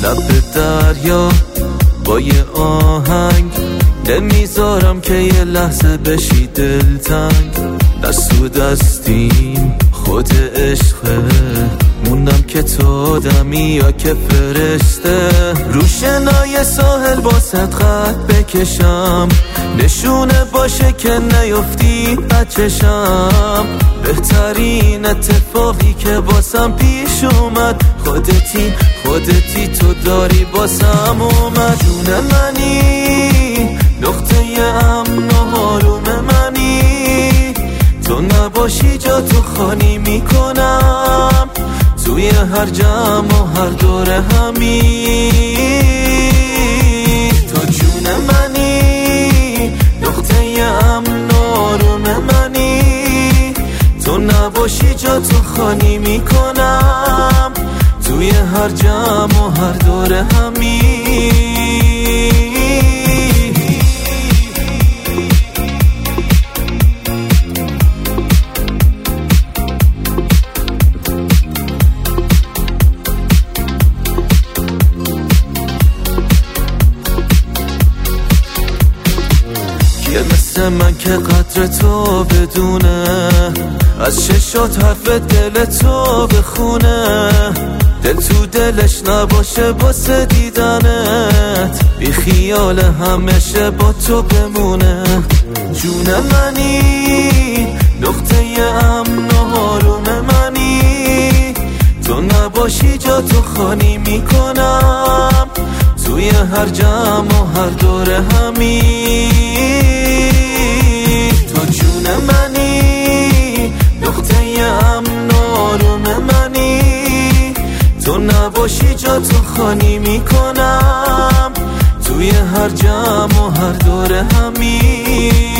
لب دریا با یه آهنگ، نمیذارم که یه لحظه بشی دلتنگ. دست و دستیم خود عشقه، موندم که تو دمی یا که فرشته. روشنای ساحل با خط بکشم، نشونه باشه که نیفتی بچشم. بهترین اتفاقی که باسم پیش اومد، خودتی تو داری باسم اومد. جون منی، نقطه امن و آروم منی، تو نباشی جا تو خالی میکنم، توی هر جمع و هر دور همی. تو جون منی، نقطه امن و آروم منی، تو نباشی جا تو خالی میکنم، توی هر جمع و هر دور همی. یه مثل من که قدر تو بدونه، از چشات حرف دل تو بخونه، دل تو دلش نباشه واسه دیدنت، بی خیال همیشه با تو بمونه. جون منی، نقطه امن و آروم منی، تو نباشی جا تو خالی میکنم، توی هر جمع و هر دور همی. تو جون منی، نقطه امن و آروم منی، تو نباشی جا تو خالی میکنم، توی هر جمع و هر دور همی.